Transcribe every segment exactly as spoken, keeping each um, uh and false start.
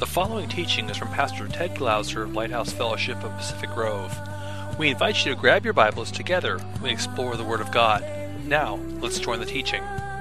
The following teaching is from Pastor Ted Glauser of Lighthouse Fellowship of Pacific Grove. We invite you to grab your Bibles together when we explore the Word of God. Now, let's join the teaching.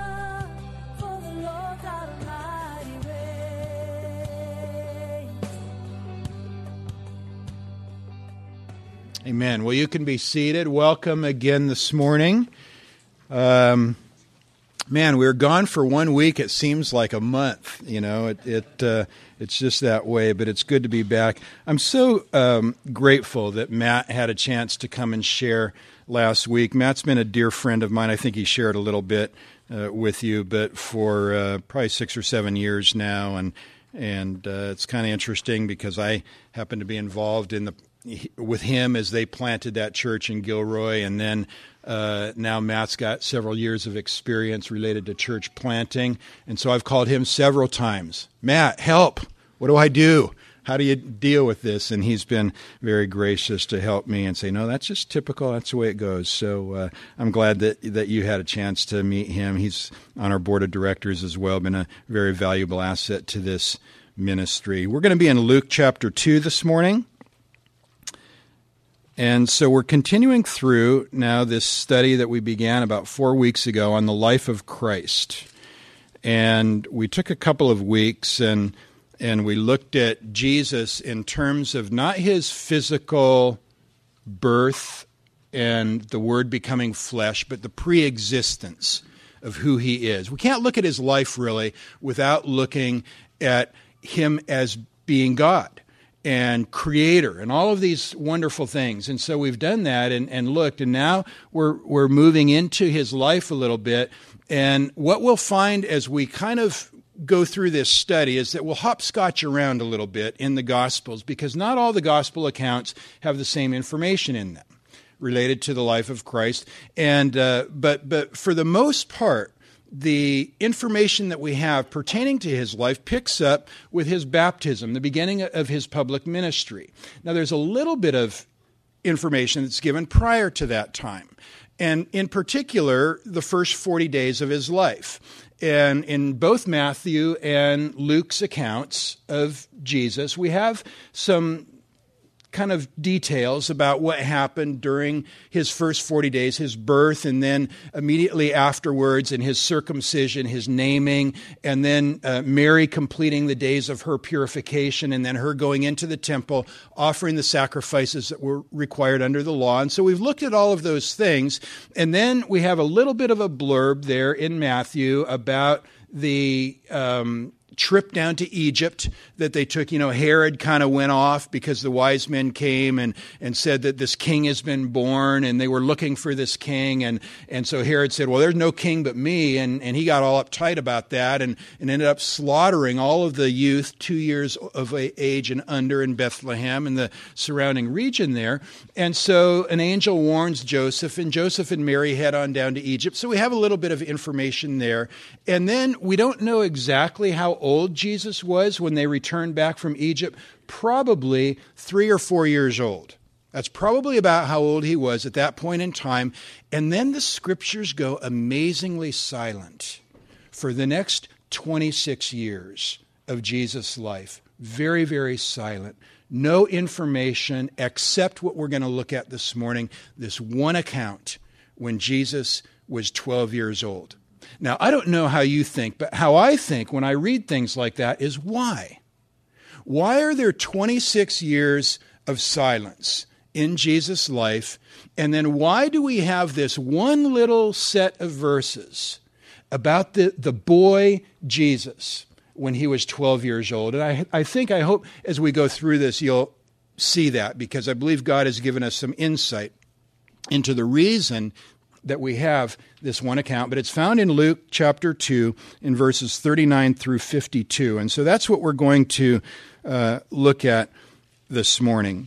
Amen. Well, you can be seated. Welcome again this morning. Um, man, we were gone for one week. It seems like a month. You know, it, it uh, it's just that way. But it's good to be back. I'm so um, grateful that Matt had a chance to come and share last week. Matt's been a dear friend of mine. I think he shared a little bit uh, with you, but for uh, probably six or seven years now, and and uh, it's kind of interesting because I happen to be involved in the with him as they planted that church in Gilroy, and then uh, now Matt's got several years of experience related to church planting, and so I've called him several times. Matt, help! What do I do? How do you deal with this? And he's been very gracious to help me and say, no, that's just typical. That's the way it goes. So uh, I'm glad that that you had a chance to meet him. He's on our board of directors as well, been a very valuable asset to this ministry. We're going to be in Luke chapter two this morning. And so we're continuing through now this study that we began about four weeks ago on the life of Christ. And we took a couple of weeks and and we looked at Jesus in terms of not his physical birth and the Word becoming flesh, but the pre-existence of who he is. We can't look at his life really without looking at him as being God and creator and all of these wonderful things. And so we've done that and, and looked, and now we're we're moving into his life a little bit. And what we'll find as we kind of go through this study is that we'll hopscotch around a little bit in the Gospels, because not all the Gospel accounts have the same information in them related to the life of Christ. And uh, but but for the most part, the information that we have pertaining to his life picks up with his baptism, the beginning of his public ministry. Now, there's a little bit of information that's given prior to that time, and in particular, the first forty days of his life. And in both Matthew and Luke's accounts of Jesus, we have some kind of details about what happened during his first forty days, his birth, and then immediately afterwards in his circumcision, his naming, and then uh, Mary completing the days of her purification, and then her going into the temple, offering the sacrifices that were required under the law. And so we've looked at all of those things, and then we have a little bit of a blurb there in Matthew about the um trip down to Egypt that they took. You know, Herod kind of went off because the wise men came and, and said that this king has been born, and they were looking for this king. And, and so Herod said, well, there's no king but me. And, and he got all uptight about that and, and ended up slaughtering all of the youth two years of age and under in Bethlehem and the surrounding region there. And so an angel warns Joseph, and Joseph and Mary head on down to Egypt. So we have a little bit of information there. And then we don't know exactly how old Jesus was when they returned back from Egypt, probably three or four years old. That's probably about how old he was at that point in time. And then the scriptures go amazingly silent for the next twenty-six years of Jesus' life. Very, very silent. No information except what we're going to look at this morning, this one account when Jesus was twelve years old. Now, I don't know how you think, but how I think when I read things like that is why? Why are there twenty-six years of silence in Jesus' life? And then why do we have this one little set of verses about the, the boy Jesus when he was twelve years old? And I, I think, I hope as we go through this, you'll see that, because I believe God has given us some insight into the reason that we have this one account, but it's found in Luke chapter two in verses thirty-nine through fifty-two. And so that's what we're going to uh, look at this morning.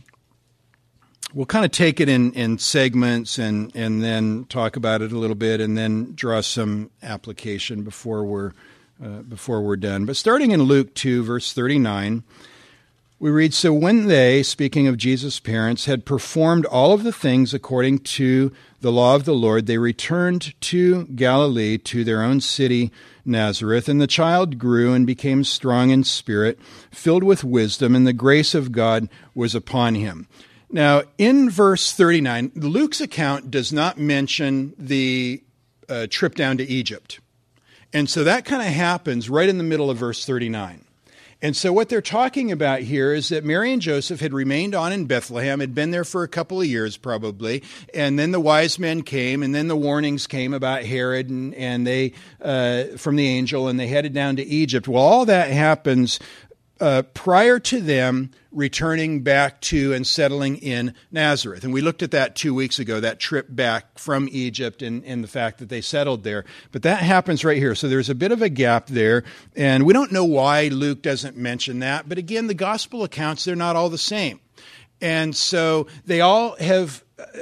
We'll kind of take it in, in segments and, and then talk about it a little bit and then draw some application before we're, uh, before we're done. But starting in Luke two, verse thirty-nine, We read, so when they, speaking of Jesus' parents, had performed all of the things according to the law of the Lord, they returned to Galilee, to their own city, Nazareth. And the child grew and became strong in spirit, filled with wisdom, and the grace of God was upon him. Now, in verse thirty-nine, Luke's account does not mention the uh, trip down to Egypt. And so that kind of happens right in the middle of verse thirty-nine. And so what they're talking about here is that Mary and Joseph had remained on in Bethlehem, had been there for a couple of years probably, and then the wise men came, and then the warnings came about Herod and, and they uh, from the angel, and they headed down to Egypt. Well, all that happens uh, prior to them returning back to and settling in Nazareth. And we looked at that two weeks ago, that trip back from Egypt and, and the fact that they settled there. But that happens right here. So there's a bit of a gap there. And we don't know why Luke doesn't mention that. But again, the gospel accounts, they're not all the same. And so they all have,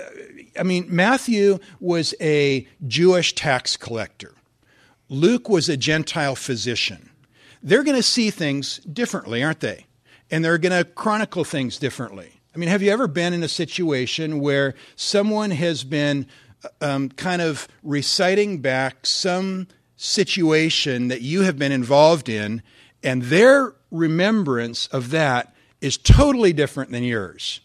I mean, Matthew was a Jewish tax collector. Luke was a Gentile physician. They're going to see things differently, aren't they? And they're going to chronicle things differently. I mean, have you ever been in a situation where someone has been um, kind of reciting back some situation that you have been involved in, and their remembrance of that is totally different than yours?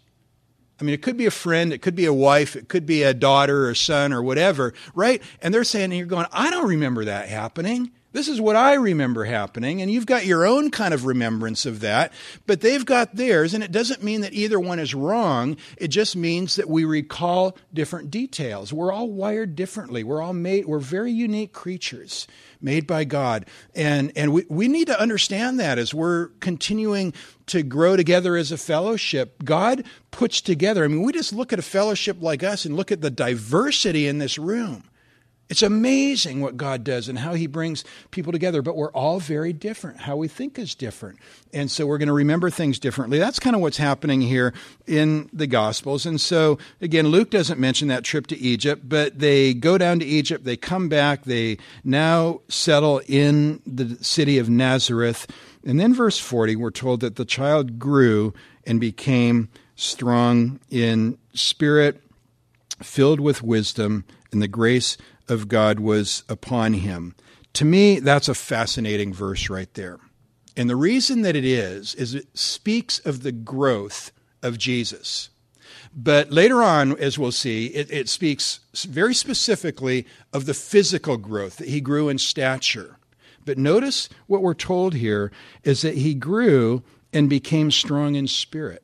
I mean, it could be a friend, it could be a wife, it could be a daughter or son or whatever, right? And they're saying, and you're going, I don't remember that happening. This is what I remember happening, and you've got your own kind of remembrance of that, but they've got theirs, and it doesn't mean that either one is wrong. It just means that we recall different details. We're all wired differently. We're all made, we're very unique creatures made by God, and, and we, we need to understand that as we're continuing to grow together as a fellowship. God puts together, I mean, we just look at a fellowship like us and look at the diversity in this room. It's amazing what God does and how he brings people together, but we're all very different. How we think is different. And so we're going to remember things differently. That's kind of what's happening here in the Gospels. And so, again, Luke doesn't mention that trip to Egypt, but they go down to Egypt, they come back, they now settle in the city of Nazareth. And then verse forty, we're told that the child grew and became strong in spirit, filled with wisdom, and the grace of God was upon him. To me, that's a fascinating verse right there. And the reason that it is, is it speaks of the growth of Jesus. But later on, as we'll see, it, it speaks very specifically of the physical growth, that he grew in stature. But notice what we're told here is that he grew and became strong in spirit.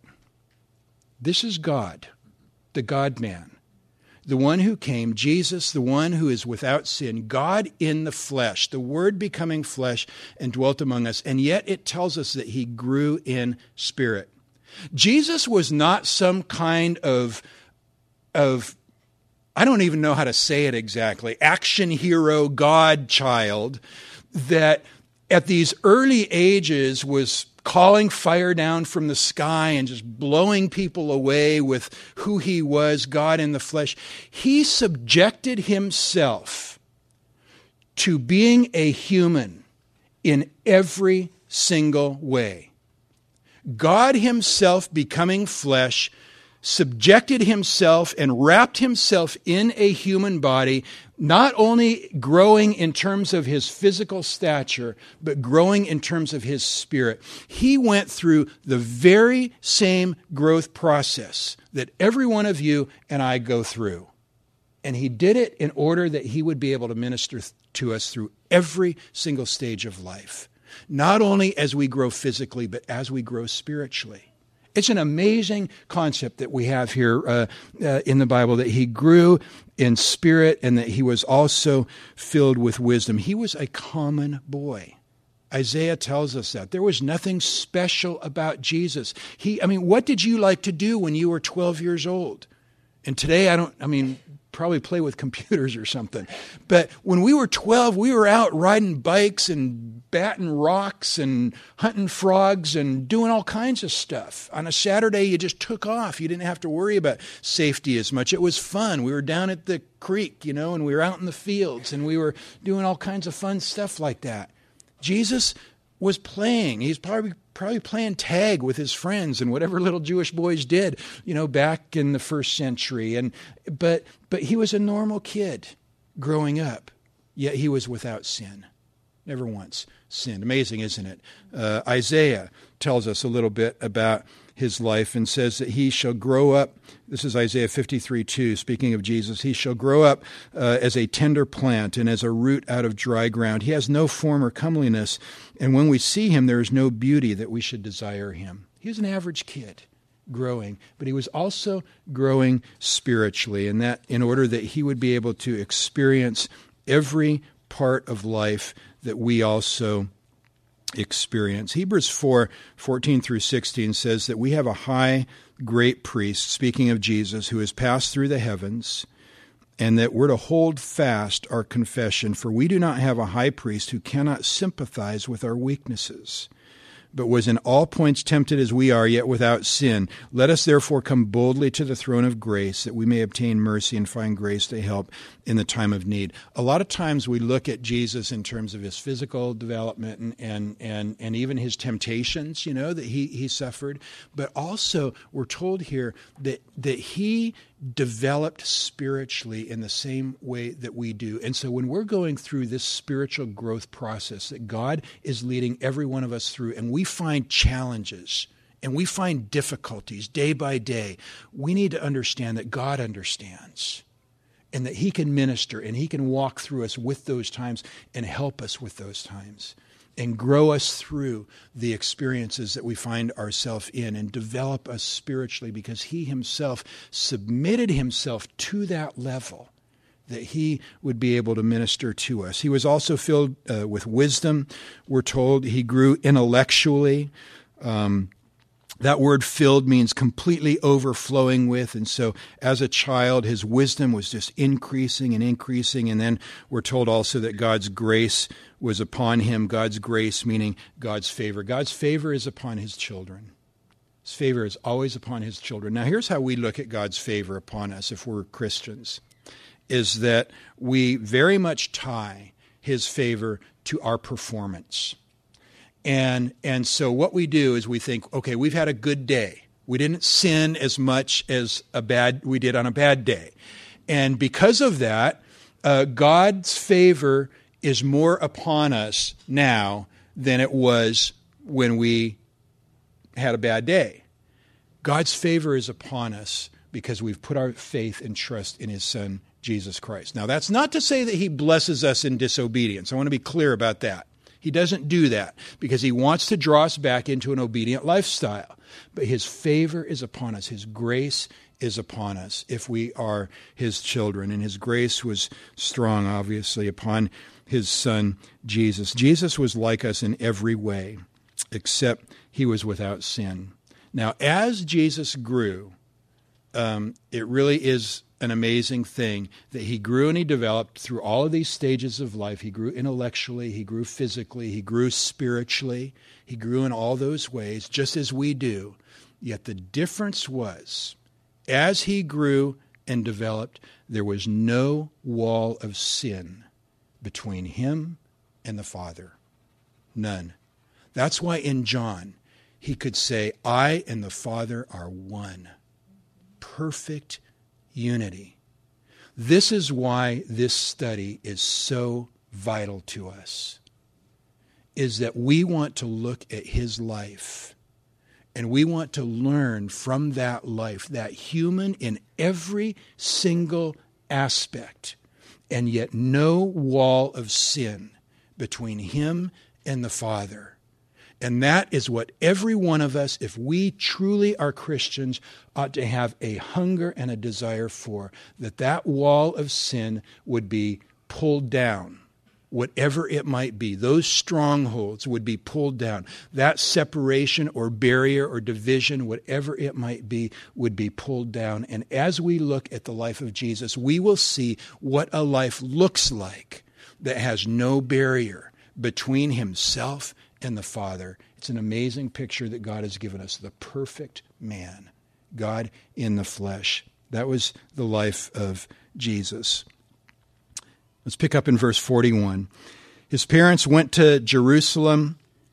This is God, the God-man. The one who came, Jesus, the one who is without sin, God in the flesh, the Word becoming flesh and dwelt among us. And yet it tells us that he grew in spirit. Jesus was not some kind of, of, I don't even know how to say it exactly, action hero, God child that at these early ages was calling fire down from the sky and just blowing people away with who he was, God in the flesh. He subjected himself to being a human in every single way. God himself becoming flesh, subjected himself and wrapped himself in a human body, not only growing in terms of his physical stature, but growing in terms of his spirit. He went through the very same growth process that every one of you and I go through. And he did it in order that he would be able to minister to us through every single stage of life. Not only as we grow physically, but as we grow spiritually. It's an amazing concept that we have here uh, uh, in the Bible, that he grew in spirit and that he was also filled with wisdom. He was a common boy. Isaiah tells us that. There was nothing special about Jesus. He, I mean, what did you like to do when you were twelve years old? And today, I don't, I mean, probably play with computers or something. But when we were twelve, we were out riding bikes and batting rocks and hunting frogs and doing all kinds of stuff. On a Saturday, you just took off. You didn't have to worry about safety as much. It was fun. We were down at the creek, you know, and we were out in the fields and we were doing all kinds of fun stuff like that. Jesus was playing. He's probably probably playing tag with his friends and whatever little Jewish boys did, you know, back in the first century. And but but he was a normal kid growing up, yet he was without sin. Never once sinned. Amazing, isn't it? Uh, Isaiah tells us a little bit about his life and says that he shall grow up. This is Isaiah fifty-three two, speaking of Jesus. He shall grow up uh, as a tender plant and as a root out of dry ground. He has no form or comeliness, and when we see him, there is no beauty that we should desire him. He was an average kid growing, but he was also growing spiritually, and that in order that he would be able to experience every part of life that we also experience. Hebrews four fourteen through sixteen says that we have a high great priest, speaking of Jesus, who has passed through the heavens, and that we're to hold fast our confession, for we do not have a high priest who cannot sympathize with our weaknesses, but was in all points tempted as we are, yet without sin. Let us therefore come boldly to the throne of grace, that we may obtain mercy and find grace to help in the time of need. A lot of times we look at Jesus in terms of his physical development and and and, and even his temptations, you know, that he, he suffered. But also we're told here that that he developed spiritually in the same way that we do. And so when we're going through this spiritual growth process that God is leading every one of us through, and we find challenges and we find difficulties day by day, we need to understand that God understands and that he can minister and he can walk through us with those times and help us with those times and grow us through the experiences that we find ourselves in and develop us spiritually, because he himself submitted himself to that level that he would be able to minister to us. He was also filled uh, with wisdom. We're told he grew intellectually. Um, That word filled means completely overflowing with. And so as a child, his wisdom was just increasing and increasing. And then we're told also that God's grace was upon him. God's grace meaning God's favor. God's favor is upon his children. His favor is always upon his children. Now here's how we look at God's favor upon us if we're Christians, is that we very much tie his favor to our performance. And and so what we do is we think, okay, we've had a good day. We didn't sin as much as a bad we did on a bad day. And because of that, uh, God's favor is more upon us now than it was when we had a bad day. God's favor is upon us because we've put our faith and trust in his Son, Jesus Christ. Now, that's not to say that he blesses us in disobedience. I want to be clear about that. He doesn't do that because he wants to draw us back into an obedient lifestyle. But his favor is upon us. His grace is upon us if we are his children. And his grace was strong, obviously, upon his Son, Jesus. Jesus was like us in every way, except he was without sin. Now, as Jesus grew, um, it really is an amazing thing that he grew and he developed through all of these stages of life. He grew intellectually, he grew physically, he grew spiritually, he grew in all those ways, just as we do. Yet the difference was, as he grew and developed, there was no wall of sin between him and the Father. None. That's why in John, he could say, I and the Father are one. Perfect unity. This is why this study is so vital to us, is that we want to look at his life and we want to learn from that life, that human in every single aspect, and yet no wall of sin between him and the Father. And that is what every one of us, if we truly are Christians, ought to have a hunger and a desire for, that that wall of sin would be pulled down, whatever it might be. Those strongholds would be pulled down. That separation or barrier or division, whatever it might be, would be pulled down. And as we look at the life of Jesus, we will see what a life looks like that has no barrier between himself and the Father. It's an amazing picture that God has given us, the perfect man, God in the flesh. That was the life of Jesus. Let's pick up in verse forty-one. His parents went to Jerusalem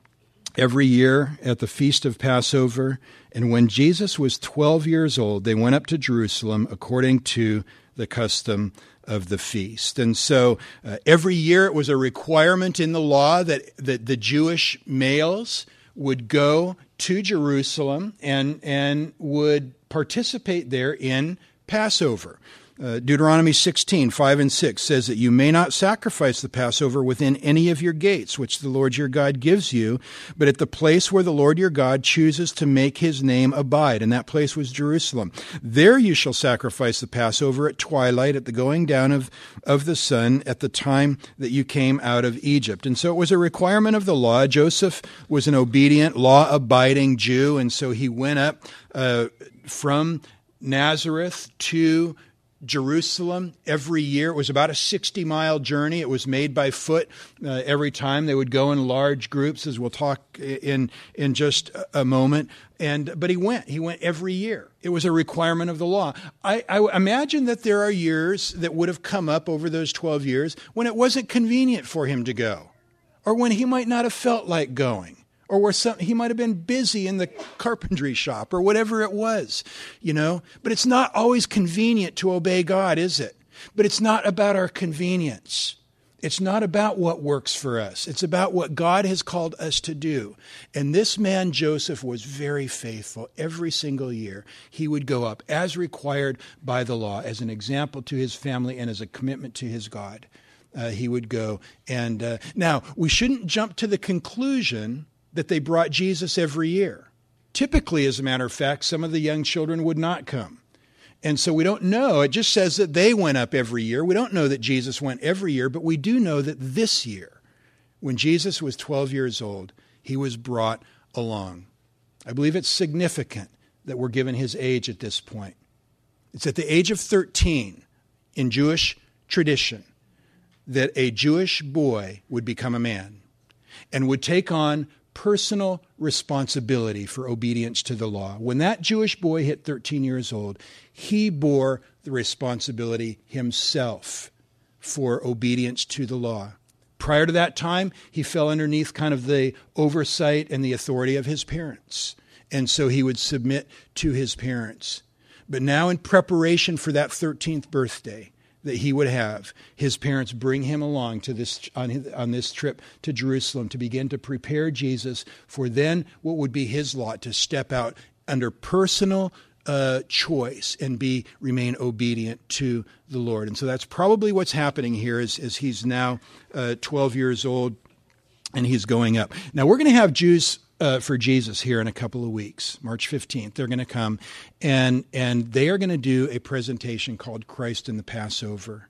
every year at the Feast of Passover. And when Jesus was twelve years old, they went up to Jerusalem according to the custom of the feast. And so uh, every year it was a requirement in the law that, that the Jewish males would go to Jerusalem and, and would participate there in Passover. Uh, Deuteronomy sixteen, five and six says that you may not sacrifice the Passover within any of your gates, which the Lord your God gives you, but at the place where the Lord your God chooses to make his name abide. And that place was Jerusalem. There you shall sacrifice the Passover at twilight, at the going down of, of the sun, at the time that you came out of Egypt. And so it was a requirement of the law. Joseph was an obedient, law-abiding Jew, and so he went up uh, from Nazareth to Jerusalem every year. It was about a sixty-mile journey. It was made by foot uh, every time. They would go in large groups, as we'll talk in in just a moment. And but he went. He went every year. It was a requirement of the law. I, I imagine that there are years that would have come up over those twelve years when it wasn't convenient for him to go, or when he might not have felt like going, or where some, he might have been busy in the carpentry shop or whatever it was, you know. But it's not always convenient to obey God, is it? But it's not about our convenience. It's not about what works for us. It's about what God has called us to do. And this man, Joseph, was very faithful. Every single year, he would go up as required by the law, as an example to his family and as a commitment to his God. Uh, he would go. And uh, now, we shouldn't jump to the conclusion that they brought Jesus every year. Typically, as a matter of fact, some of the young children would not come. And so we don't know. It just says that they went up every year. We don't know that Jesus went every year, but we do know that this year, when Jesus was twelve years old, he was brought along. I believe it's significant that we're given his age at this point. It's at the age of thirteen in Jewish tradition that a Jewish boy would become a man and would take on personal responsibility for obedience to the law. When that Jewish boy hit thirteen years old, he bore the responsibility himself for obedience to the law. Prior to that time, he fell underneath kind of the oversight and the authority of his parents. And so he would submit to his parents. But now, in preparation for that thirteenth birthday that he would have, his parents bring him along to this on, his, on this trip to Jerusalem to begin to prepare Jesus for then what would be his lot, to step out under personal uh, choice and be remain obedient to the Lord. And so that's probably what's happening here is, is he's now uh, twelve years old and he's going up. Now we're going to have Jews Uh, for Jesus here in a couple of weeks, March fifteenth. They're going to come, and and they are going to do a presentation called Christ in the Passover.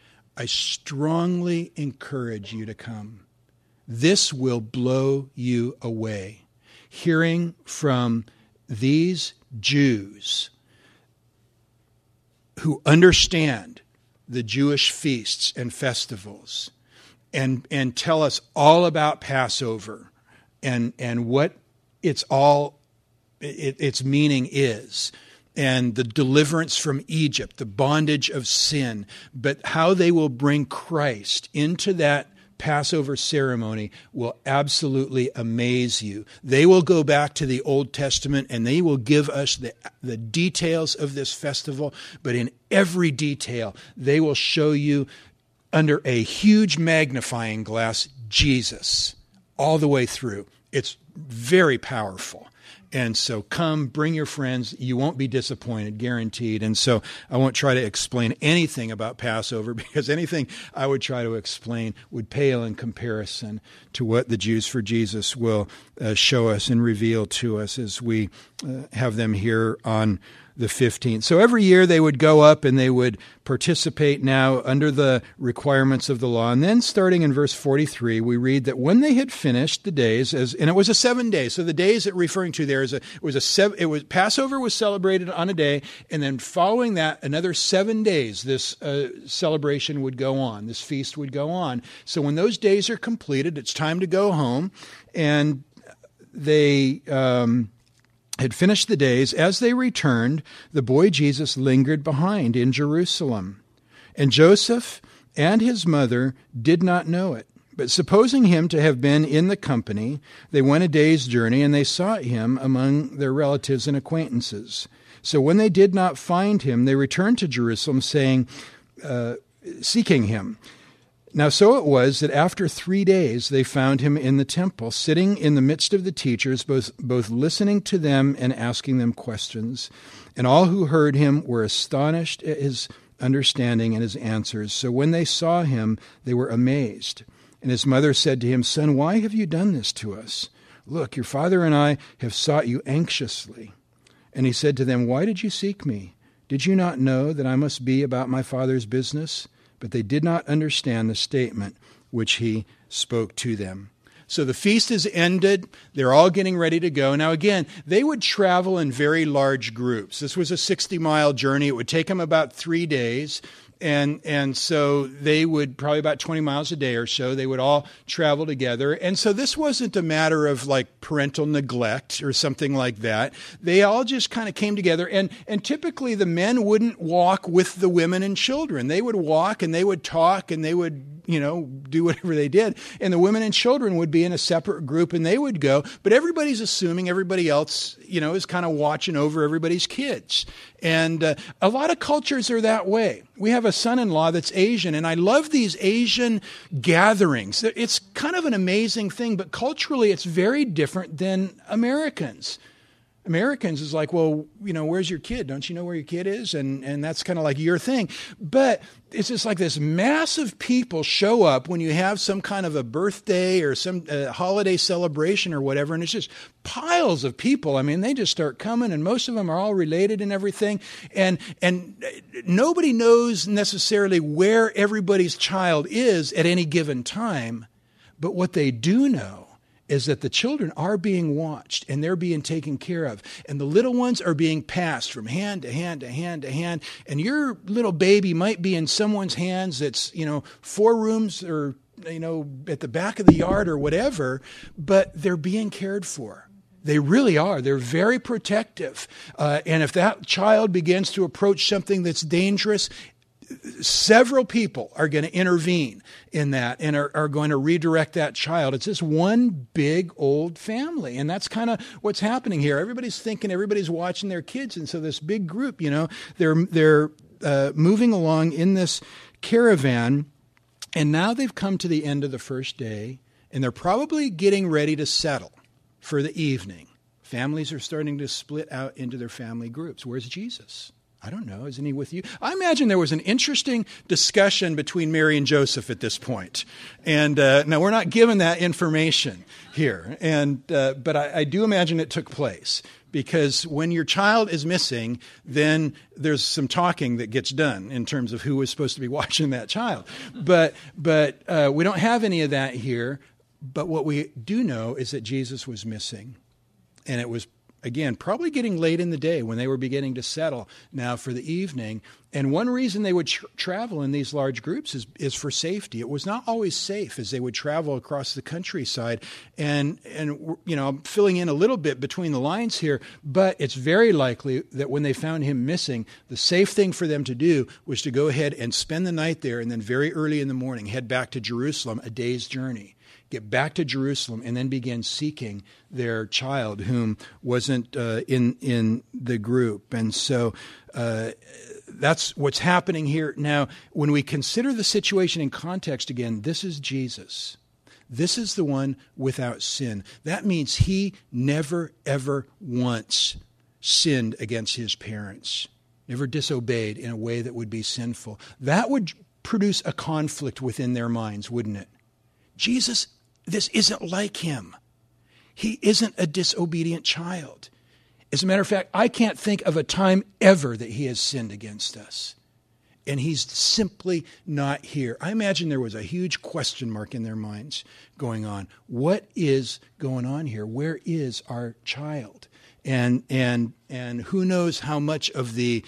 I strongly encourage you to come. This will blow you away. Hearing from these Jews who understand the Jewish feasts and festivals and, and tell us all about Passover and and what it's all, it, its meaning is, and the deliverance from Egypt, the bondage of sin, but how they will bring Christ into that Passover ceremony will absolutely amaze you. They will go back to the Old Testament and they will give us the, the details of this festival, but in every detail, they will show you under a huge magnifying glass Jesus all the way through. It's very powerful. And so come, bring your friends. You won't be disappointed, guaranteed. And so I won't try to explain anything about Passover, because anything I would try to explain would pale in comparison to what the Jews for Jesus will uh, show us and reveal to us as we uh, have them here on the fifteenth. So every year they would go up and they would participate now under the requirements of the law. And then starting in verse forty-three, we read that when they had finished the days, as and it was a seven days. So the days that referring to there is a it was a seven, it was Passover was celebrated on a day, and then following that another seven days this uh, celebration would go on. This feast would go on. So when those days are completed, it's time to go home, and they. Um, had finished the days. As they returned, the boy Jesus lingered behind in Jerusalem. And Joseph and his mother did not know it, But supposing him to have been in the company, they went a day's journey, and they sought him among their relatives and acquaintances. So when they did not find him, they returned to Jerusalem, saying, uh, seeking him. Now so it was that after three days they found him in the temple, sitting in the midst of the teachers, both, both listening to them and asking them questions. And all who heard him were astonished at his understanding and his answers. So when they saw him, they were amazed. And his mother said to him, Son, why have you done this to us? Look, your father and I have sought you anxiously. And he said to them, Why did you seek me? Did you not know that I must be about my father's business? But they did not understand the statement which he spoke to them. So the feast is ended. They're all getting ready to go. Now again, they would travel in very large groups. This was a sixty-mile journey. It would take them about three days. And and so they would, probably about twenty miles a day or so, they would all travel together. And so this wasn't a matter of like parental neglect or something like that. They all just kind of came together. And, and typically the men wouldn't walk with the women and children. They would walk and they would talk and they would, you know, do whatever they did. And the women and children would be in a separate group and they would go. But everybody's assuming everybody else, you know, is kind of watching over everybody's kids. And uh, a lot of cultures are that way. We have a son-in-law that's Asian, and I love these Asian gatherings. It's kind of an amazing thing, but culturally it's very different than Americans. Americans is like, well, you know, where's your kid? Don't you know where your kid is? And and that's kind of like your thing. But it's just like this massive people show up when you have some kind of a birthday or some uh, holiday celebration or whatever, and it's just piles of people. I mean, they just start coming, and most of them are all related and everything. And and nobody knows necessarily where everybody's child is at any given time. But what they do know is that the children are being watched and they're being taken care of. And the little ones are being passed from hand to hand to hand to hand. And your little baby might be in someone's hands that's, you know, four rooms or, you know, at the back of the yard or whatever, but they're being cared for. They really are. They're very protective. Uh, and if that child begins to approach something that's dangerous, several people are going to intervene in that and are, are going to redirect that child. It's just one big old family. And that's kind of what's happening here. Everybody's thinking, everybody's watching their kids. And so this big group, you know, they're, they're uh, moving along in this caravan. And now they've come to the end of the first day, and they're probably getting ready to settle for the evening. Families are starting to split out into their family groups. Where's Jesus? I don't know. Isn't he with you? I imagine there was an interesting discussion between Mary and Joseph at this point. And uh, now we're not given that information here. And uh, but I, I do imagine it took place, because when your child is missing, then there's some talking that gets done in terms of who was supposed to be watching that child. But but uh, we don't have any of that here. But what we do know is that Jesus was missing, and it was, again, probably getting late in the day when they were beginning to settle now for the evening. And one reason they would tr- travel in these large groups is, is for safety. It was not always safe as they would travel across the countryside. And, and you know, I'm filling in a little bit between the lines here, but it's very likely that when they found him missing, the safe thing for them to do was to go ahead and spend the night there, and then very early in the morning head back to Jerusalem, a day's journey. Get back to Jerusalem and then begin seeking their child whom wasn't uh, in in the group. And so uh, that's what's happening here. Now, when we consider the situation in context again, this is Jesus. This is the one without sin. That means he never, ever once sinned against his parents, never disobeyed in a way that would be sinful. That would produce a conflict within their minds, wouldn't it? Jesus, this isn't like him. He isn't a disobedient child. As a matter of fact, I can't think of a time ever that he has sinned against us. And he's simply not here. I imagine there was a huge question mark in their minds going on. What is going on here? Where is our child? And and and who knows how much of the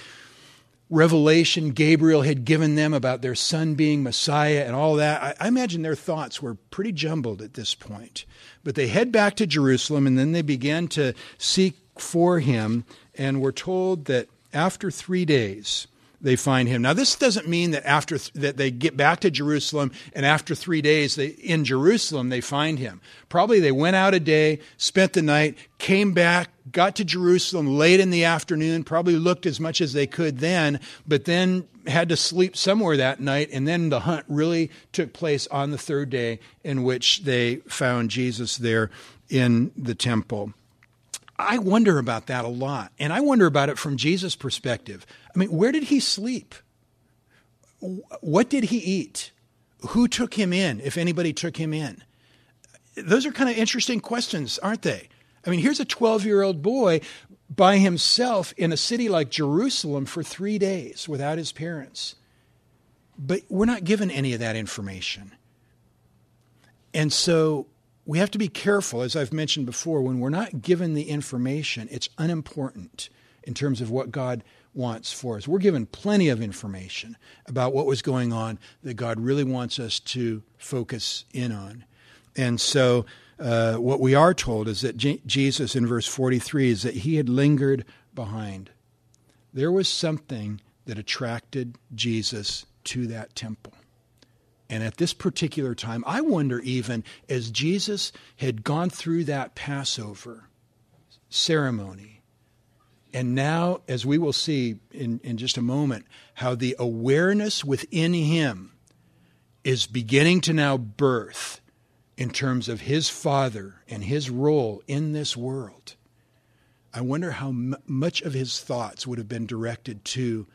revelation Gabriel had given them about their son being Messiah and all that. I, I imagine their thoughts were pretty jumbled at this point. But they head back to Jerusalem, and then they began to seek for him. And we're told that after three days, they find him. Now, this doesn't mean that after th- that they get back to Jerusalem and after three days they, in Jerusalem they find him. Probably they went out a day, spent the night, came back, got to Jerusalem late in the afternoon, probably looked as much as they could then, but then had to sleep somewhere that night, and then the hunt really took place on the third day, in which they found Jesus there in the temple. I wonder about that a lot, and I wonder about it from Jesus' perspective. I mean, where did he sleep? What did he eat? Who took him in, if anybody took him in? Those are kind of interesting questions, aren't they? I mean, here's a twelve-year-old boy by himself in a city like Jerusalem for three days without his parents. But we're not given any of that information. And so we have to be careful, as I've mentioned before, when we're not given the information, it's unimportant in terms of what God wants for us. We're given plenty of information about what was going on that God really wants us to focus in on. And so uh, what we are told is that J- Jesus in verse forty-three is that he had lingered behind. There was something that attracted Jesus to that temple. And at this particular time, I wonder even as Jesus had gone through that Passover ceremony, and now, as we will see in, in just a moment, how the awareness within him is beginning to now birth in terms of his Father and his role in this world. I wonder how m- much of his thoughts would have been directed to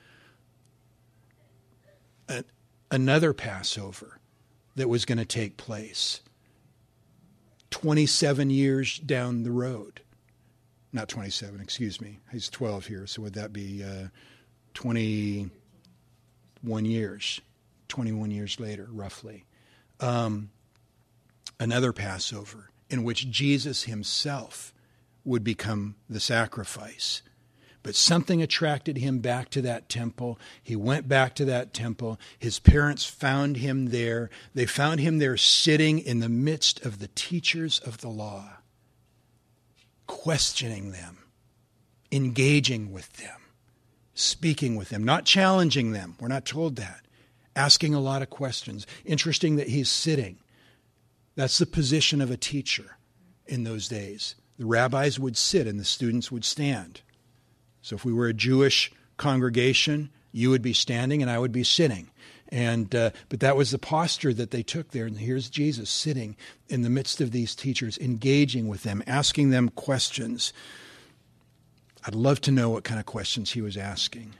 a, another Passover that was going to take place twenty-seven years down the road. Not twenty-seven, excuse me. He's twelve here, so would that be uh, twenty-one years? twenty-one years later, roughly. Um, another Passover in which Jesus himself would become the sacrifice. But something attracted him back to that temple. He went back to that temple. His parents found him there. They found him there sitting in the midst of the teachers of the law, questioning them, engaging with them, speaking with them, not challenging them. We're not told that. Asking a lot of questions. Interesting that he's sitting. That's the position of a teacher in those days. The rabbis would sit and the students would stand. So if we were a Jewish congregation, you would be standing and I would be sitting. And uh, but that was the posture that they took there. And here's Jesus sitting in the midst of these teachers, engaging with them, asking them questions. I'd love to know what kind of questions he was asking.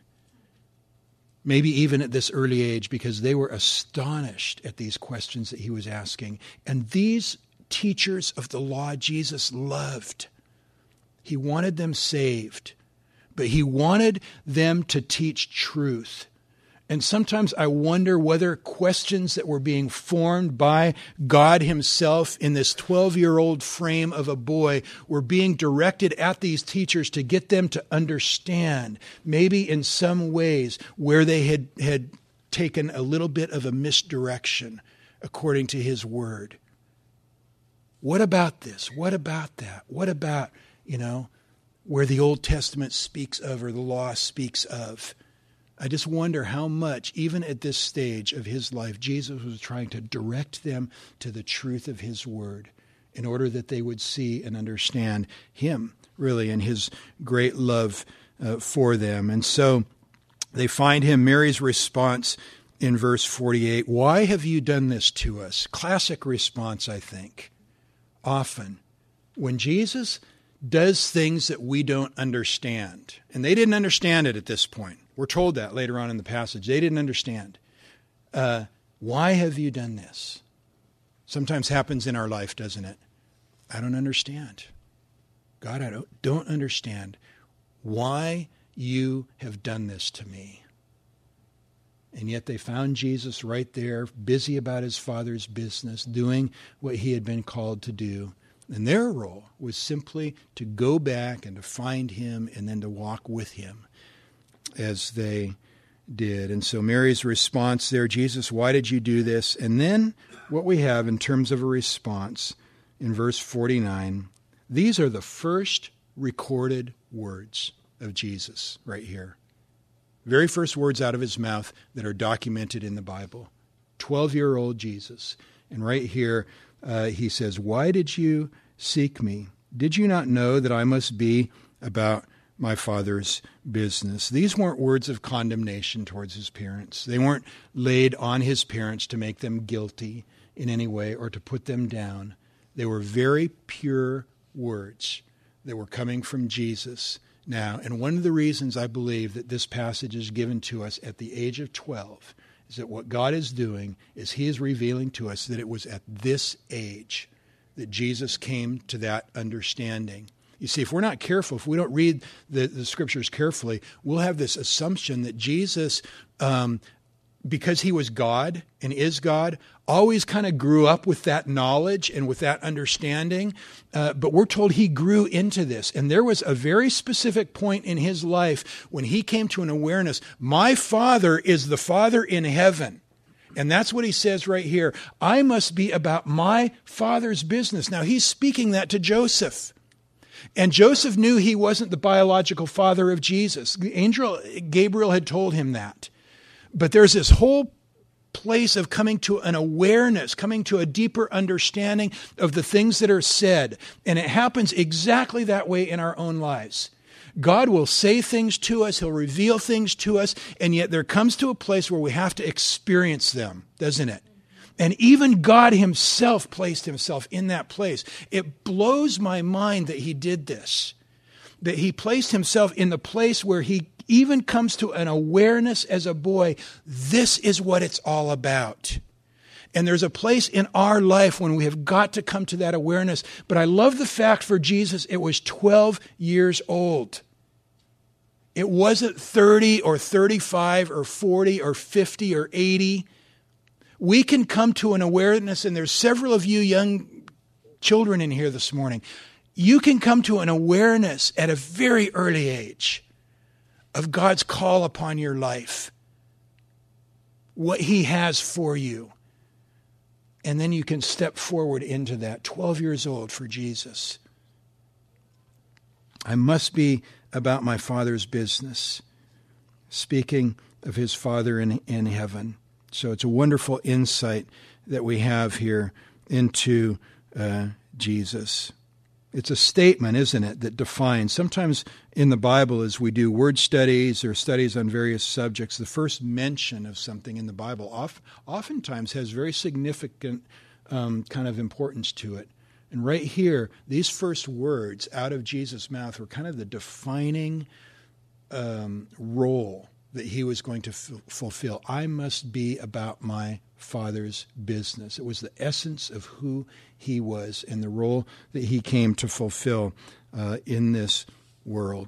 Maybe even at this early age, because they were astonished at these questions that he was asking. And these teachers of the law, Jesus loved. He wanted them saved. But he wanted them to teach truth. And sometimes I wonder whether questions that were being formed by God himself in this twelve-year-old frame of a boy were being directed at these teachers to get them to understand, maybe in some ways, where they had, had taken a little bit of a misdirection according to his word. What about this? What about that? What about, you know, where the Old Testament speaks of or the law speaks of? I just wonder how much, even at this stage of his life, Jesus was trying to direct them to the truth of his word in order that they would see and understand him, really, and his great love uh, for them. And so they find him. Mary's response in verse forty-eight, "Why have you done this to us?" Classic response, I think. Often, when Jesus does things that we don't understand, and they didn't understand it at this point. We're told that later on in the passage. They didn't understand. Uh, why have you done this? Sometimes happens in our life, doesn't it? I don't understand. God, I don't, don't understand why you have done this to me. And yet they found Jesus right there, busy about his Father's business, doing what he had been called to do. And their role was simply to go back and to find him and then to walk with him as they did. And so Mary's response there, Jesus, why did you do this? And then what we have in terms of a response in verse forty-nine, these are the first recorded words of Jesus right here. Very first words out of his mouth that are documented in the Bible. twelve-year-old Jesus. And right here, uh, he says, "Why did you seek me? Did you not know that I must be about my Father's business?" These weren't words of condemnation towards his parents. They weren't laid on his parents to make them guilty in any way or to put them down. They were very pure words that were coming from Jesus now. And one of the reasons I believe that this passage is given to us at the age of twelve is that what God is doing is he is revealing to us that it was at this age that Jesus came to that understanding. You see, if we're not careful, if we don't read the, the scriptures carefully, we'll have this assumption that Jesus, um, because he was God and is God, always kind of grew up with that knowledge and with that understanding. Uh, but we're told he grew into this. And there was a very specific point in his life when he came to an awareness, my Father is the Father in heaven. And that's what he says right here. I must be about my Father's business. Now, he's speaking that to Joseph. And Joseph knew he wasn't the biological father of Jesus. The angel Gabriel had told him that. But there's this whole place of coming to an awareness, coming to a deeper understanding of the things that are said. And it happens exactly that way in our own lives. God will say things to us, he'll reveal things to us, and yet there comes to a place where we have to experience them, doesn't it? And even God himself placed himself in that place. It blows my mind that he did this, that he placed himself in the place where he even comes to an awareness as a boy, this is what it's all about. And there's a place in our life when we have got to come to that awareness. But I love the fact for Jesus, it was twelve years old. It wasn't thirty or thirty-five or forty or fifty or eighty. We can come to an awareness, and there's several of you young children in here this morning. You can come to an awareness at a very early age of God's call upon your life, what he has for you. And then you can step forward into that. twelve years old for Jesus. I must be about my Father's business. Speaking of his Father in, in heaven. So it's a wonderful insight that we have here into uh, Jesus. It's a statement, isn't it, that defines. Sometimes in the Bible, as we do word studies or studies on various subjects, the first mention of something in the Bible oft, oftentimes has very significant um, kind of importance to it. And right here, these first words out of Jesus' mouth were kind of the defining um, role that he was going to f- fulfill. I must be about my Father's business. It was the essence of who he was and the role that he came to fulfill uh, in this world.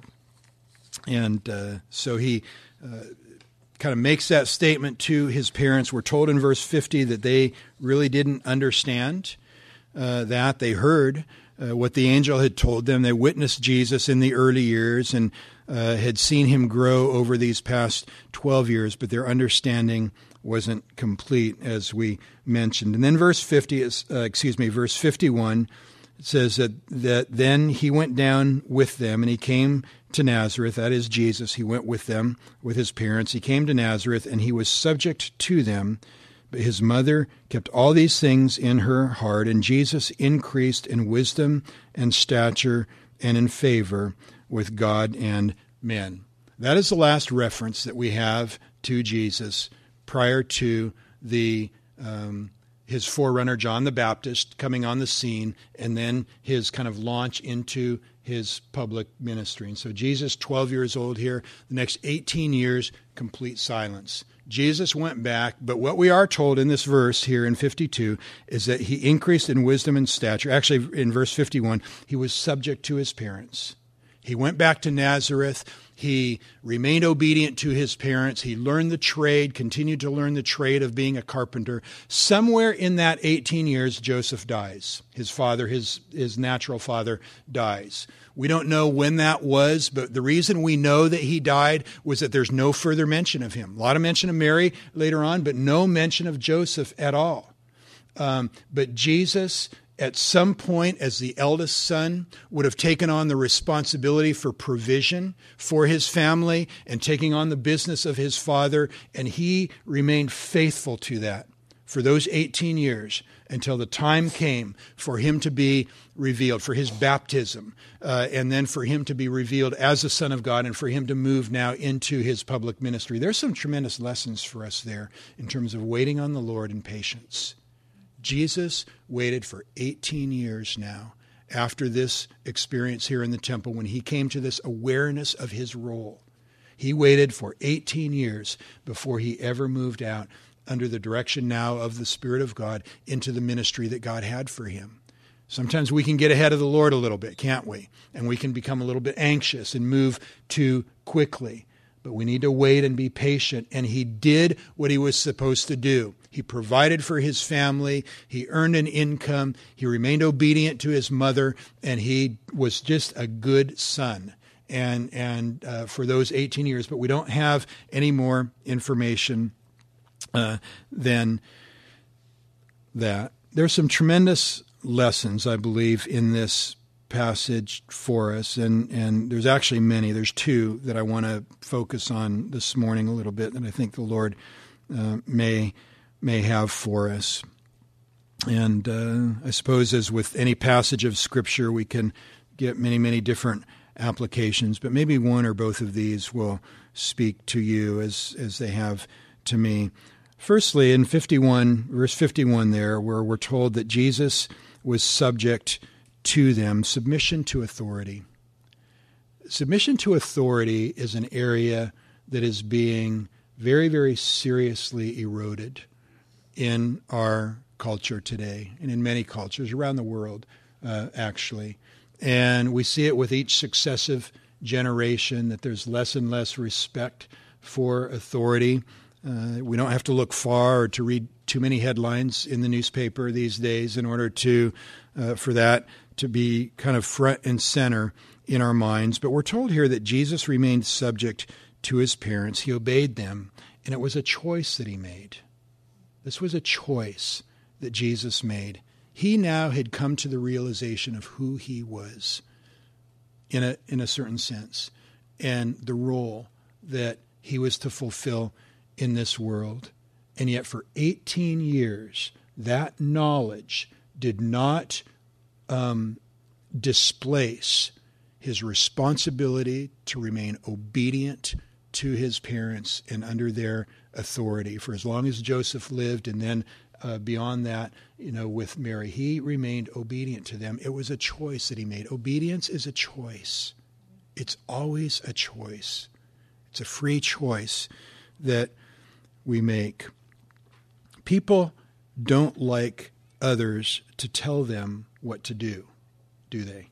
And uh, so he uh, kind of makes that statement to his parents. We're told in verse fifty that they really didn't understand uh, that. They heard uh, what the angel had told them. They witnessed Jesus in the early years and uh, had seen him grow over these past twelve years, but their understanding wasn't complete, as we mentioned. And then verse fifty is, uh, excuse me, verse fifty-one, it says that, that then he went down with them and he came to Nazareth. That is Jesus. He went with them, with his parents. He came to Nazareth and he was subject to them. But his mother kept all these things in her heart, and Jesus increased in wisdom and stature and in favor with God and men. That is the last reference that we have to Jesus prior to the um, his forerunner, John the Baptist, coming on the scene, and then his kind of launch into his public ministry. And so Jesus, twelve years old here, the next eighteen years, complete silence. Jesus went back, but what we are told in this verse here in fifty-two is that he increased in wisdom and stature. Actually, in verse fifty-one, he was subject to his parents. He went back to Nazareth. He remained obedient to his parents. He learned the trade, continued to learn the trade of being a carpenter. Somewhere in that eighteen years, Joseph dies. His father, his, his natural father, dies. We don't know when that was, but the reason we know that he died was that there's no further mention of him. A lot of mention of Mary later on, but no mention of Joseph at all. Um, but Jesus at some point, as the eldest son, would have taken on the responsibility for provision for his family and taking on the business of his father, and he remained faithful to that for those eighteen years until the time came for him to be revealed, for his baptism, uh, and then for him to be revealed as the Son of God and for him to move now into his public ministry. There's some tremendous lessons for us there in terms of waiting on the Lord in patience. Jesus waited for eighteen years now after this experience here in the temple when he came to this awareness of his role. He waited for eighteen years before he ever moved out under the direction now of the Spirit of God into the ministry that God had for him. Sometimes we can get ahead of the Lord a little bit, can't we? And we can become a little bit anxious and move too quickly. But we need to wait and be patient. And he did what he was supposed to do. He provided for his family. He earned an income. He remained obedient to his mother. And he was just a good son and and uh, for those eighteen years. But we don't have any more information uh, than that. There's some tremendous lessons, I believe, in this passage for us, and and there's actually many. There's two that I want to focus on this morning a little bit that I think the Lord uh, may may have for us. And uh, I suppose, as with any passage of Scripture, we can get many, many different applications, but maybe one or both of these will speak to you as as they have to me. Firstly, in fifty-one, verse fifty-one there, where we're told that Jesus was subject to them, submission to authority. Submission to authority is an area that is being very, very seriously eroded in our culture today and in many cultures around the world, uh, actually. And we see it with each successive generation that there's less and less respect for authority. Uh, we don't have to look far or to read too many headlines in the newspaper these days in order to uh, for that to be kind of front and center in our minds. But we're told here that Jesus remained subject to his parents. He obeyed them, and it was a choice that he made. This was a choice that Jesus made. He now had come to the realization of who he was in a in a certain sense, and the role that he was to fulfill in this world. And yet for eighteen years, that knowledge did not um, displace his responsibility to remain obedient to his parents and under their authority. For as long as Joseph lived, and then uh, beyond that, you know, with Mary, he remained obedient to them. It was a choice that he made. Obedience is a choice. It's always a choice. It's a free choice that we make. People don't like others to tell them what to do, do they?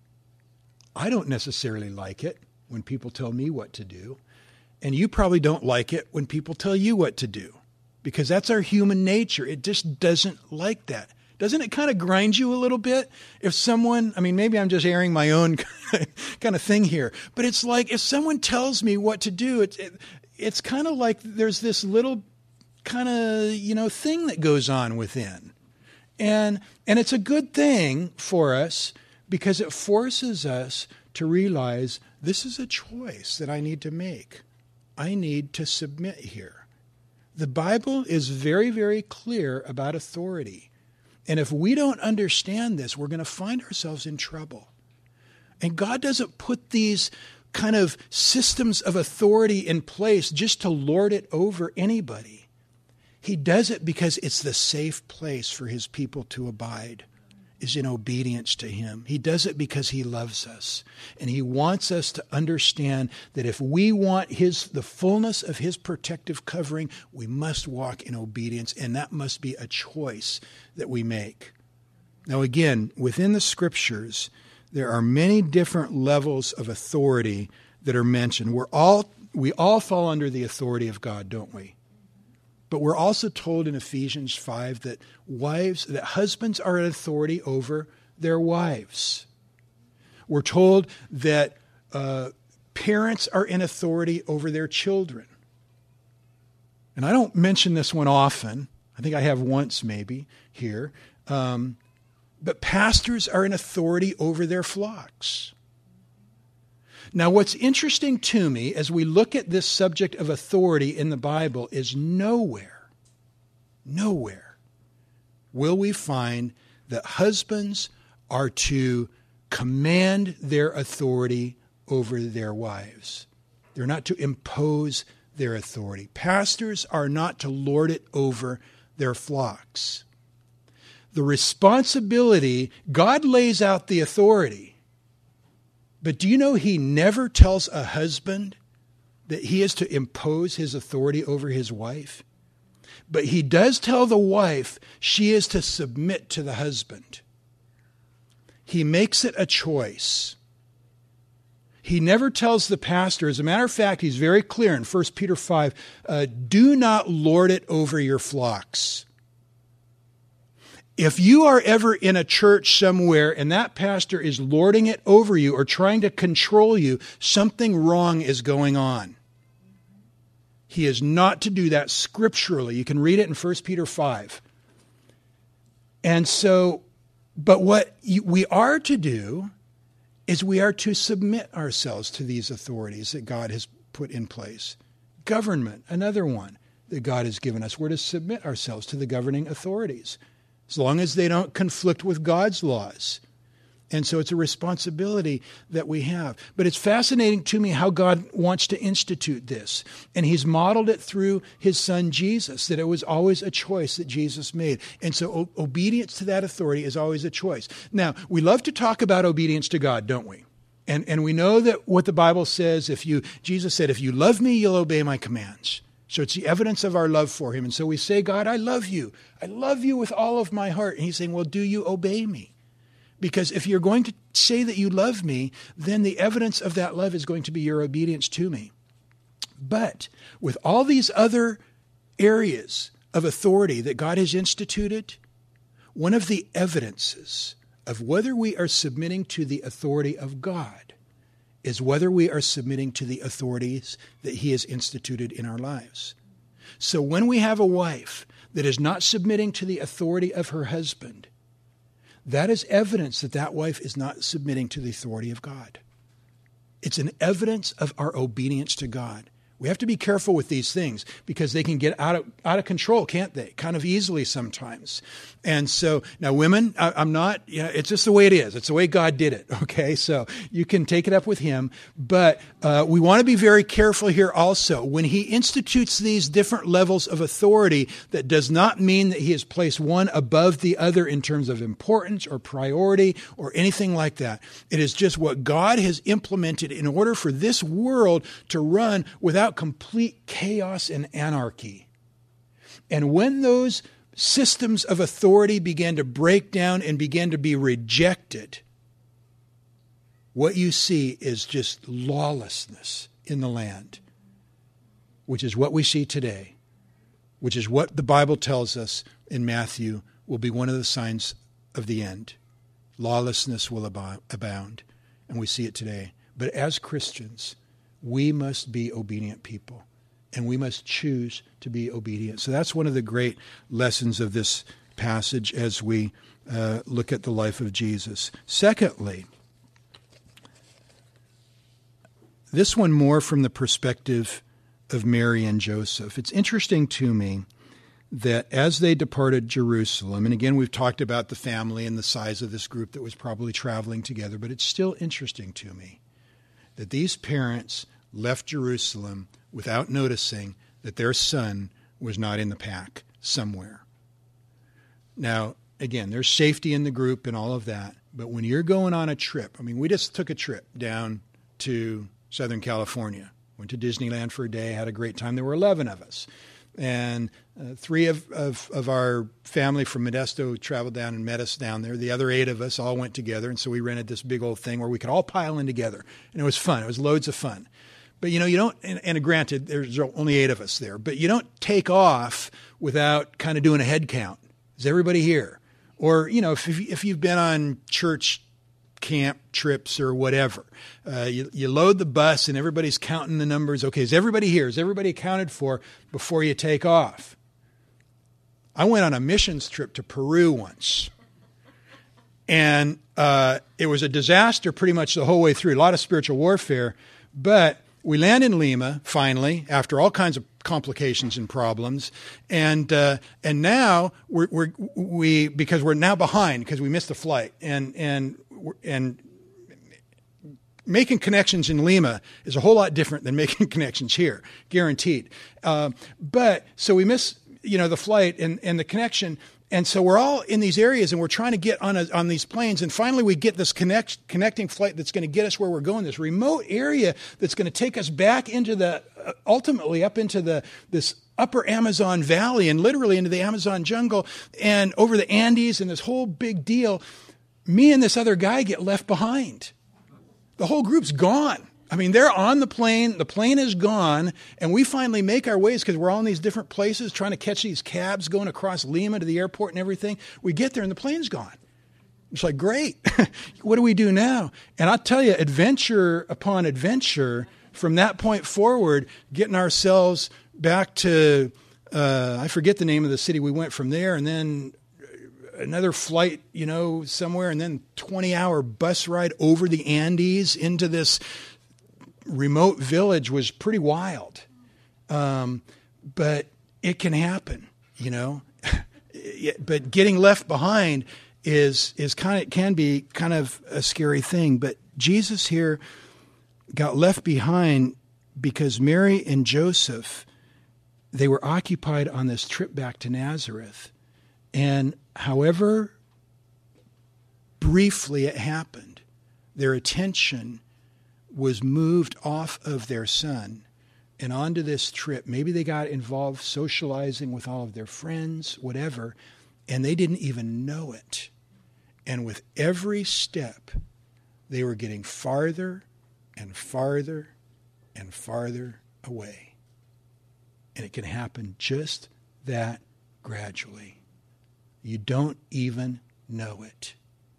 I don't necessarily like it when people tell me what to do. And you probably don't like it when people tell you what to do, because that's our human nature. It just doesn't like that. Doesn't it kind of grind you a little bit? If someone, I mean, maybe I'm just airing my own kind of thing here, but it's like if someone tells me what to do, it's, it, it's kind of like there's this little kind of, you know, thing that goes on within. And and it's a good thing for us because it forces us to realize this is a choice that I need to make. I need to submit here. The Bible is very, very clear about authority. And if we don't understand this, we're going to find ourselves in trouble. And God doesn't put these kind of systems of authority in place just to lord it over anybody. He does it because it's the safe place for his people to abide, is in obedience to him. He does it because he loves us. And he wants us to understand that if we want his the fullness of his protective covering, we must walk in obedience, and that must be a choice that we make. Now again, within the scriptures, there are many different levels of authority that are mentioned. We're all we all fall under the authority of God, don't we? But we're also told in Ephesians five that wives, that husbands are in authority over their wives. We're told that uh, parents are in authority over their children. And I don't mention this one often. I think I have once maybe here. Um, But pastors are in authority over their flocks. Now, what's interesting to me as we look at this subject of authority in the Bible is nowhere, nowhere will we find that husbands are to command their authority over their wives. They're not to impose their authority. Pastors are not to lord it over their flocks. The responsibility, God lays out the authority. But do you know he never tells a husband that he is to impose his authority over his wife? But he does tell the wife she is to submit to the husband. He makes it a choice. He never tells the pastor. As a matter of fact, he's very clear in First Peter five, uh, do not lord it over your flocks. If you are ever in a church somewhere and that pastor is lording it over you or trying to control you, something wrong is going on. He is not to do that scripturally. You can read it in First Peter five. And so, but what we are to do is we are to submit ourselves to these authorities that God has put in place. Government, another one that God has given us. We're to submit ourselves to the governing authorities, as long as they don't conflict with God's laws. And so it's a responsibility that we have. But it's fascinating to me how God wants to institute this. And he's modeled it through his son Jesus, that it was always a choice that Jesus made. And so o- obedience to that authority is always a choice. Now, we love to talk about obedience to God, don't we? And and we know that what the Bible says, if you, Jesus said, if you love me, you'll obey my commands. So it's the evidence of our love for him. And so we say, God, I love you. I love you with all of my heart. And he's saying, well, do you obey me? Because if you're going to say that you love me, then the evidence of that love is going to be your obedience to me. But with all these other areas of authority that God has instituted, one of the evidences of whether we are submitting to the authority of God is whether we are submitting to the authorities that he has instituted in our lives. So when we have a wife that is not submitting to the authority of her husband, that is evidence that that wife is not submitting to the authority of God. It's an evidence of our obedience to God. We have to be careful with these things because they can get out of out of control, can't they? Kind of easily sometimes. And so now women, I, I'm not, you know, it's just the way it is. It's the way God did it. Okay. So you can take it up with him, but uh, we want to be very careful here also. When he institutes these different levels of authority, that does not mean that he has placed one above the other in terms of importance or priority or anything like that. It is just what God has implemented in order for this world to run without complete chaos and anarchy. And when those systems of authority began to break down and began to be rejected, what you see is just lawlessness in the land, which is what we see today, which is what the Bible tells us in Matthew will be one of the signs of the end. Lawlessness will abound, and we see it today. But as Christians, we must be obedient people, and we must choose to be obedient. So that's one of the great lessons of this passage as we uh, look at the life of Jesus. Secondly, this one more from the perspective of Mary and Joseph. It's interesting to me that as they departed Jerusalem, and again, we've talked about the family and the size of this group that was probably traveling together, but it's still interesting to me that these parents left Jerusalem without noticing that their son was not in the pack somewhere. Now, again, there's safety in the group and all of that, but when you're going on a trip, I mean, we just took a trip down to Southern California, went to Disneyland for a day, had a great time. There were eleven of us. And uh, three of, of, of our family from Modesto traveled down and met us down there. The other eight of us all went together, and so we rented this big old thing where we could all pile in together. And it was fun. It was loads of fun. But, you know, you don't, and, and granted, there's only eight of us there, but you don't take off without kind of doing a head count. Is everybody here? Or, you know, if, if you've been on church camp trips or whatever, uh, you, you load the bus and everybody's counting the numbers. Okay, is everybody here? Is everybody accounted for before you take off? I went on a missions trip to Peru once. And uh, it was a disaster pretty much the whole way through, a lot of spiritual warfare. But we land in Lima, finally, after all kinds of complications and problems. And uh, and now, we're, we're, we because we're now behind, because we missed the flight. And and and making connections in Lima is a whole lot different than making connections here, guaranteed. Uh, but, so we miss, you know, the flight and, and the connection. And so we're all in these areas and we're trying to get on a, on these planes. And finally we get this connect, connecting flight that's going to get us where we're going, this remote area that's going to take us back into the, uh, ultimately up into the, this upper Amazon Valley and literally into the Amazon jungle and over the Andes and this whole big deal. Me and this other guy get left behind. The whole group's gone. I mean, they're on the plane, the plane is gone, and we finally make our ways because we're all in these different places trying to catch these cabs going across Lima to the airport and everything. We get there and the plane's gone. It's like, great. What do we do now? And I'll tell you, adventure upon adventure, from that point forward, getting ourselves back to, uh, I forget the name of the city we went from there, and then another flight, you know, somewhere, and then twenty-hour bus ride over the Andes into this remote village was pretty wild. Um, but it can happen, you know. But getting left behind is is kind of can be kind of a scary thing. But Jesus here got left behind because Mary and Joseph, they were occupied on this trip back to Nazareth. And however briefly it happened, their attention was moved off of their son and onto this trip. Maybe they got involved socializing with all of their friends, whatever, and they didn't even know it. And with every step, they were getting farther and farther and farther away. And it can happen just that gradually. You don't even know it.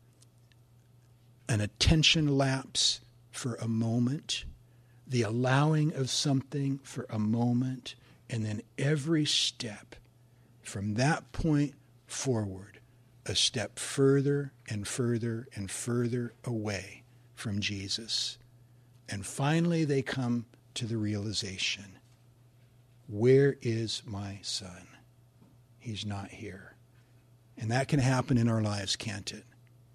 An attention lapse for a moment, the allowing of something for a moment, and then every step from that point forward, a step further and further and further away from Jesus. And finally they come to the realization, where is my son? He's not here. And that can happen in our lives, can't it?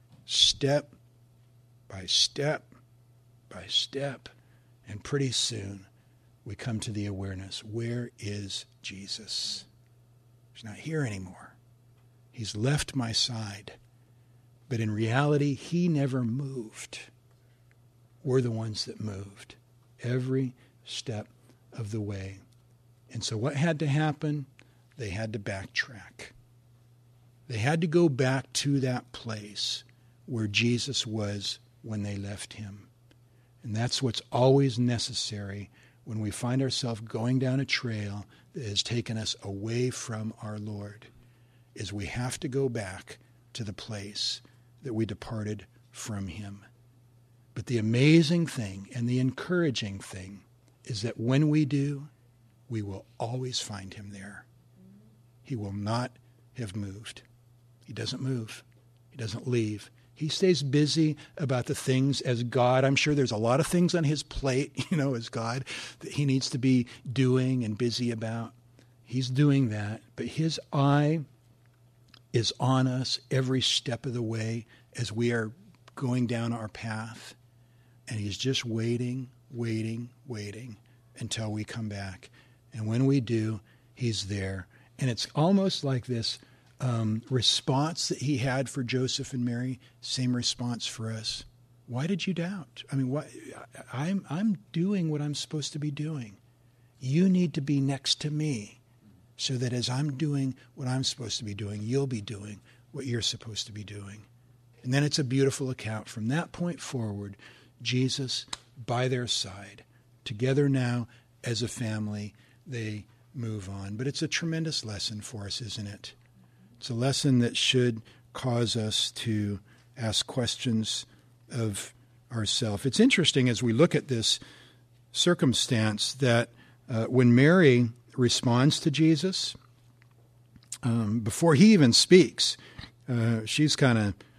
Step by step by step, and pretty soon we come to the awareness, where is Jesus? He's not here anymore. He's left my side. But in reality, he never moved. We're the ones that moved every step of the way. And so what had to happen? They had to backtrack. They had to go back to that place where Jesus was when they left him. And that's what's always necessary when we find ourselves going down a trail that has taken us away from our Lord, is we have to go back to the place that we departed from him. But the amazing thing and the encouraging thing is that when we do, we will always find him there. He will not have moved. He doesn't move. He doesn't leave. He stays busy about the things as God. I'm sure there's a lot of things on his plate, you know, as God, that he needs to be doing and busy about. He's doing that. But his eye is on us every step of the way as we are going down our path. And he's just waiting, waiting, waiting until we come back. And when we do, he's there. And it's almost like this Um, response that he had for Joseph and Mary, same response for us. Why did you doubt? I mean, why, I'm I'm doing what I'm supposed to be doing. You need to be next to me so that as I'm doing what I'm supposed to be doing, you'll be doing what you're supposed to be doing. And then it's a beautiful account. From that point forward, Jesus by their side, together now as a family, they move on. But it's a tremendous lesson for us, isn't it? It's a lesson that should cause us to ask questions of ourselves. It's interesting as we look at this circumstance that uh, when Mary responds to Jesus, um, before he even speaks, uh, she's kind of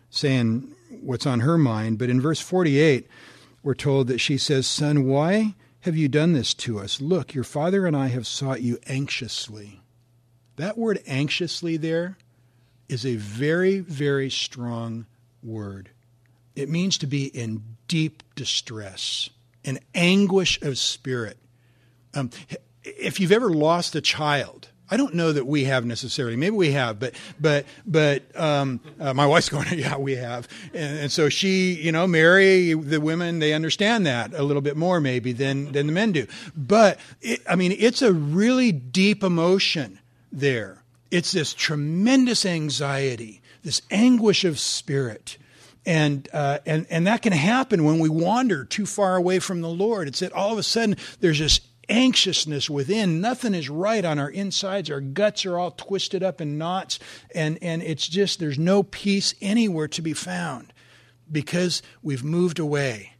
saying what's on her mind. But in verse forty-eight, we're told that she says, "Son, why have you done this to us? Look, your father and I have sought you anxiously." That word anxiously there is a very, very strong word. It means to be in deep distress, an anguish of spirit. Um, if you've ever lost a child, I don't know that we have necessarily. Maybe we have, but but but um, uh, my wife's going, yeah, we have. And, and so she, you know, Mary, the women, they understand that a little bit more maybe than than the men do. But it, I mean, it's a really deep emotion there. It's this tremendous anxiety, this anguish of spirit. And uh, and and that can happen when we wander too far away from the Lord. It's that all of a sudden there's this anxiousness within. Nothing is right on our insides. Our guts are all twisted up in knots. And, and it's just, there's no peace anywhere to be found because we've moved away.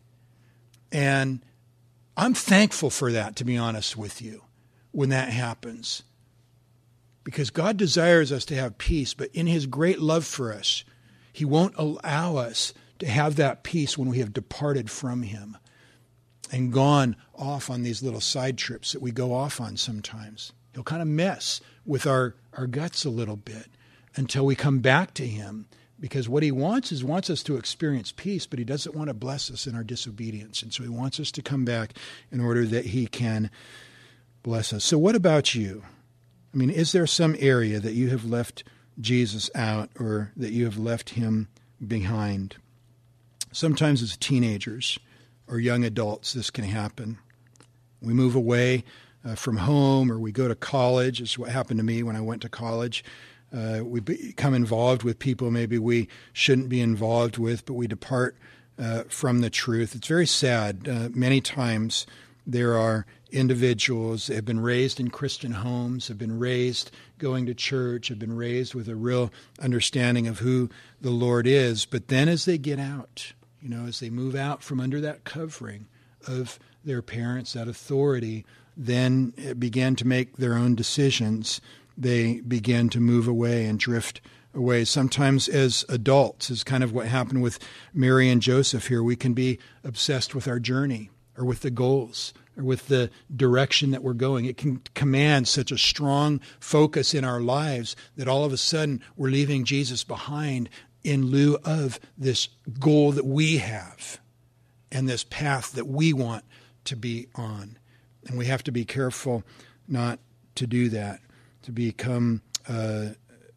And I'm thankful for that, to be honest with you, when that happens. Because God desires us to have peace, but in his great love for us, he won't allow us to have that peace when we have departed from him and gone off on these little side trips that we go off on sometimes. He'll kind of mess with our, our guts a little bit until we come back to him, because what he wants is wants us to experience peace, but he doesn't want to bless us in our disobedience. And so he wants us to come back in order that he can bless us. So what about you? I mean, is there some area that you have left Jesus out or that you have left him behind? Sometimes as teenagers or young adults, this can happen. We move away uh, from home, or we go to college. This is what happened to me when I went to college. Uh, we become involved with people maybe we shouldn't be involved with, but we depart uh, from the truth. It's very sad. Uh, many times there are individuals that have been raised in Christian homes, have been raised going to church, have been raised with a real understanding of who the Lord is. But then as they get out, you know, as they move out from under that covering of their parents, that authority, then begin to make their own decisions. They begin to move away and drift away. Sometimes as adults, is kind of what happened with Mary and Joseph here. We can be obsessed with our journey or with the goals or with the direction that we're going. It can command such a strong focus in our lives that all of a sudden we're leaving Jesus behind in lieu of this goal that we have and this path that we want to be on. And we have to be careful not to do that, to become uh,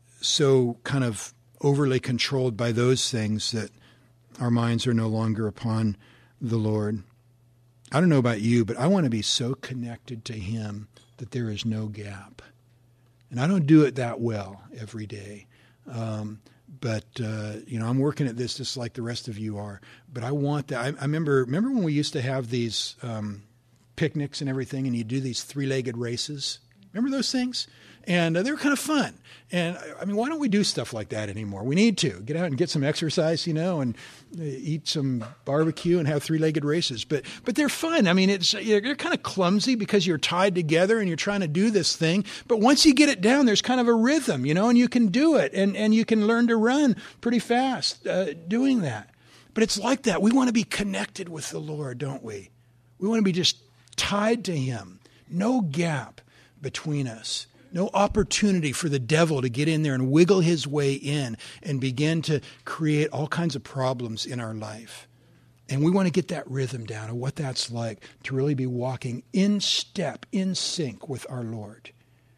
so kind of overly controlled by those things that our minds are no longer upon the Lord. I don't know about you, but I want to be so connected to him that there is no gap. And I don't do it that well every day. Um, but, uh, you know, I'm working at this just like the rest of you are. But I want that. I, I remember remember when we used to have these um, picnics and everything, and you do these three-legged races? Remember those things? And uh, they were kind of fun. And, I mean, why don't we do stuff like that anymore? We need to. Get out and get some exercise, you know, and uh, eat some barbecue and have three-legged races. But but they're fun. I mean, it's you're kind of clumsy because you're tied together and you're trying to do this thing. But once you get it down, there's kind of a rhythm, you know, and you can do it. And, and you can learn to run pretty fast uh, doing that. But it's like that. We want to be connected with the Lord, don't we? We want to be just tied to him. No gap between us. No opportunity for the devil to get in there and wiggle his way in and begin to create all kinds of problems in our life. And we want to get that rhythm down of what that's like to really be walking in step, in sync with our Lord.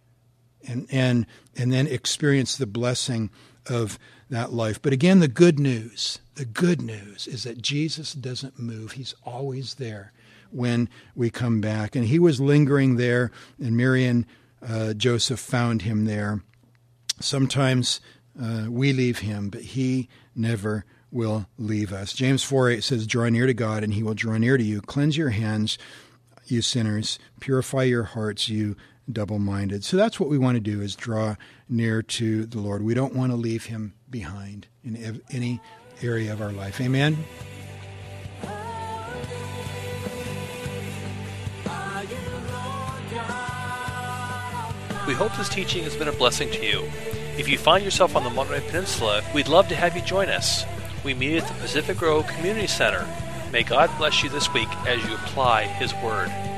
And and and then experience the blessing of that life. But again, the good news, the good news is that Jesus doesn't move. He's always there when we come back. And he was lingering there, and Mary and Uh, Joseph found him there. Sometimes uh, we leave him, but he never will leave us. James four eight says, "Draw near to God, and he will draw near to you. Cleanse your hands, you sinners. Purify your hearts, you double-minded." So that's what we want to do, is draw near to the Lord. We don't want to leave him behind in ev- any area of our life. Amen? We hope this teaching has been a blessing to you. If you find yourself on the Monterey Peninsula, we'd love to have you join us. We meet at the Pacific Grove Community Center. May God bless you this week as you apply His Word.